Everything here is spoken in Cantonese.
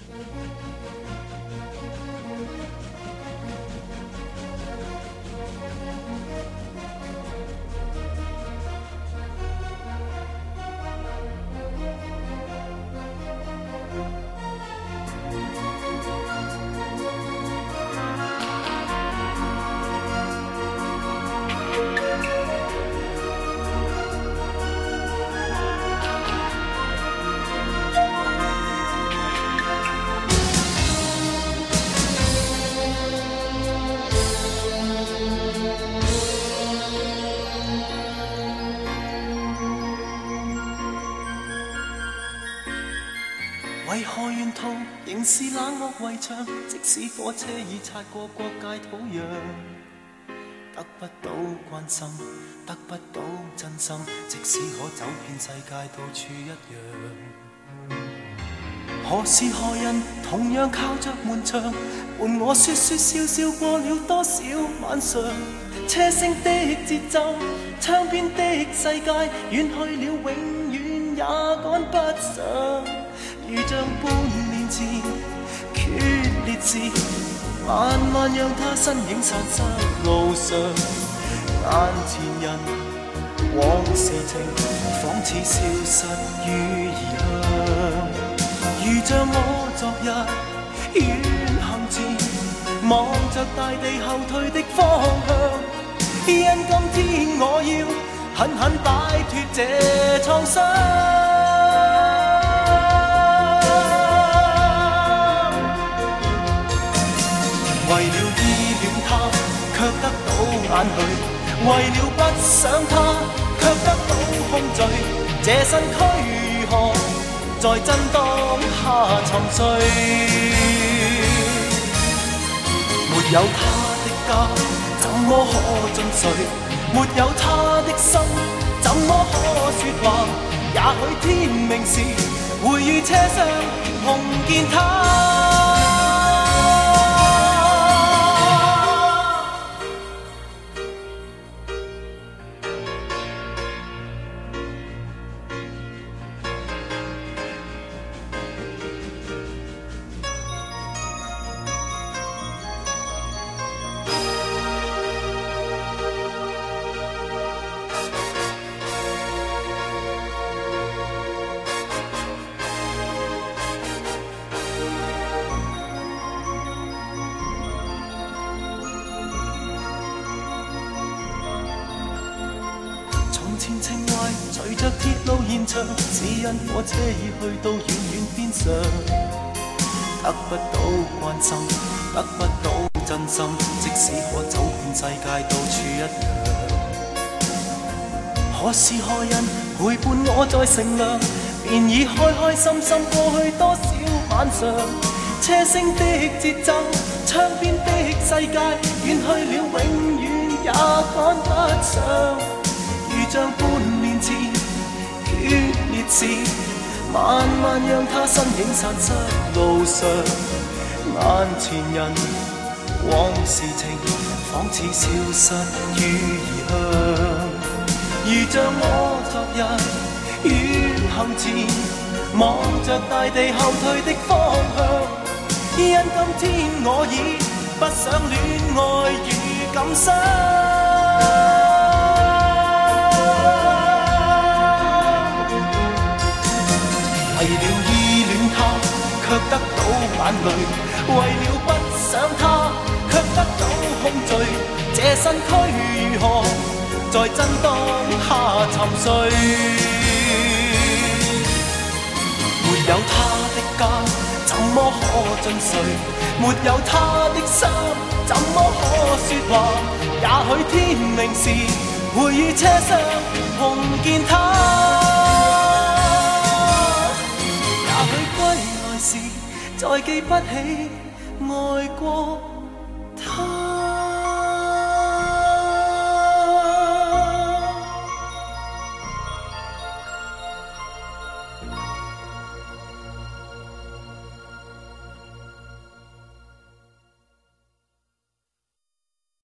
为何沿途仍是冷漠围墙？即使火车已擦过国界土壤，得不到关心，得不到真心。即使可走遍世界，到处一样。何时何人同样靠着门墙，伴我说说笑笑过了多少晚上？车声的节奏，窗边的世界，远去了，永远也赶不上。如像半年前决裂时，慢慢让他身影散失路上。眼前人往事情，仿似消失于异乡。如像我昨日远行前，望着大地后退的方向。因今天我要狠狠摆脱这创伤。为了依戀他，卻得到眼淚；為了不想他，卻得到空虛。這身軀如何在震盪下沉睡？沒有他的家，怎麼可進睡？沒有他的心，怎麼可說話？也許天明時，會於車上碰見他。前情懷隨着鐵路延長，只因火車已去到遠遠邊上。得不到關心，得不到真心，即使可走遍世界，到處一樣。何時何人陪伴我在乘涼，便已開開心心過去多少晚上。車聲的節奏，窗邊的世界，遠去了，永遠也趕不上。如像半年前決裂時，慢慢讓他身影散失路上。眼前人往事情，仿似消失於異鄉。如像我昨日遠行前，望着大地後退的方向。因今天我已不想戀愛與感傷。為了依戀他，卻得到眼淚；為了不想他，卻得到空虛。這身軀如何在震盪下沉睡？沒有他的家，怎麼可進睡？沒有他的心，怎麼可說話？也許天明時，會於車上碰見他。也許歸來時，再記不起愛過。